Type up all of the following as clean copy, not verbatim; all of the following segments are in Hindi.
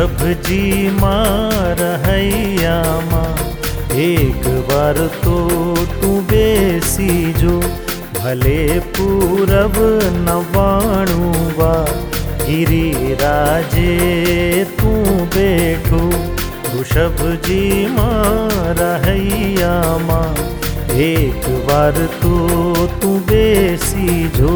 ऋषभ जी मारहैया माँ, एक बार तो तू बेसी जो, भले पूरब नवाणुवा गिरिराजे तू बैठो। ऋषभ जी मारहैया माँ, एक बार तो तू बेसी जो।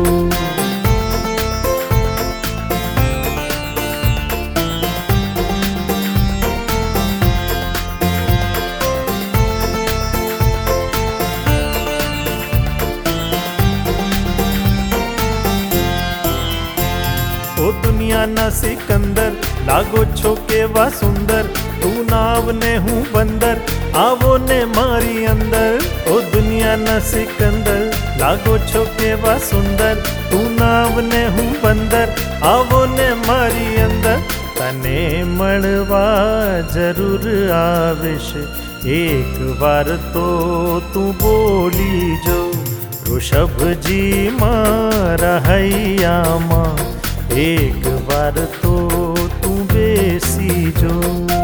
ओ दुनिया ना सिकंदर, लागो छोके वा सुंदर, तू नाव ने हूँ बंदर, आवो ने मारी अंदर। ओ दुनिया ना सिकंदर, लागो छोके वा सुंदर, तू नाव ने हूँ बंदर, आवो ने मारी अंदर। तने मळवा जरूर आविश, एक बार तो तू बोली जो। ऋषभ जी मारहैया माँ, एक बार तो तू बेसी जो।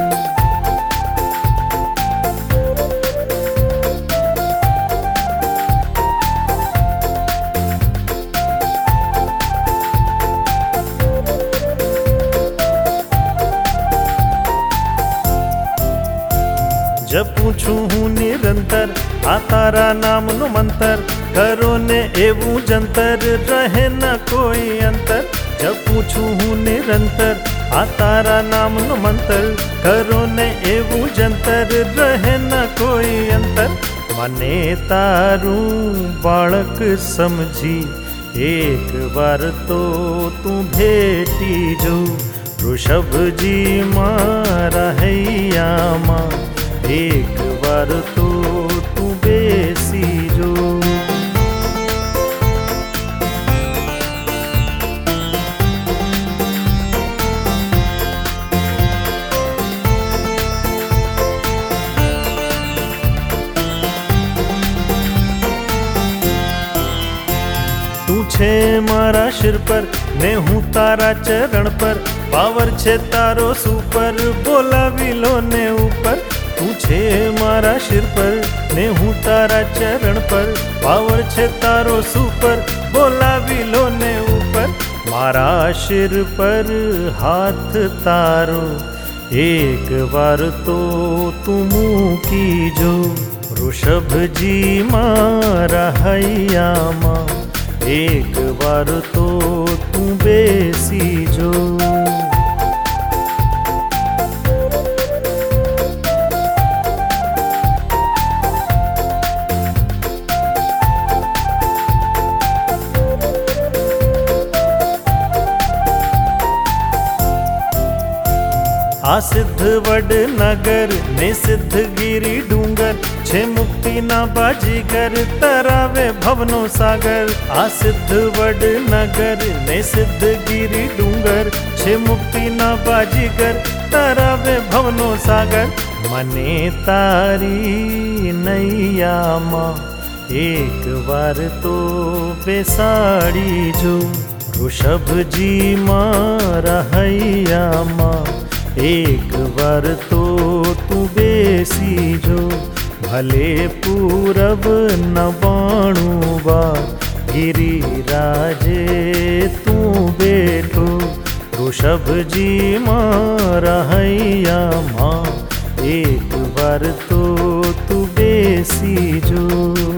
जब पूछूं हूँ निरंतर, आ तारा नाम नो मंतर, करो ने एवं जंतर, रहे न कोई अंतर। जब पूछूं हूँ निरंतर, आ तारा नाम नो मंतर, करो ने एवं जंतर, रहे न कोई अंतर। मने तारू बालक समझी, एक बार तो तू भेटी जो। ऋषभ जी मारहैया माँ, एक बार तो तू बेसी जो। तू छे मारा सिर पर, ने हूँ तारा चरण पर, पावर छे तारो सुपर, बोलावी लो ने ऊपर। तू छे मारा सिर पर, ने हूँ तारा चरण पर, पावर छे तारो सुपर, बोलावी लो ने ऊपर। मारा सिर पर हाथ तारो, एक बार तो तू मूकी जो। ऋषभ जी मारहैया माँ, एक बार तो तू बेसी जो। आ सिद्ध वड नगर ने सिद्ध गिरी डूंगर, छे मुक्ति ना बाजीगर, तरावे भवनो सागर। आ सिद्ध वड नगर ने सिद्ध गिरी डूंगर, छे मुक्ति ना बाजीगर, तरावे भवनो सागर। मने तारी नैया माँ, एक बार तो बेसाड़ी जो। ऋषभ जी मारहैया माँ, एक बार तो तू बेसी जो। भले पूरब नवाणुवा गिरिराजे तू बैठो। ऋषभ जी मारहैया माँ, एक बार तो तू बेसी जो।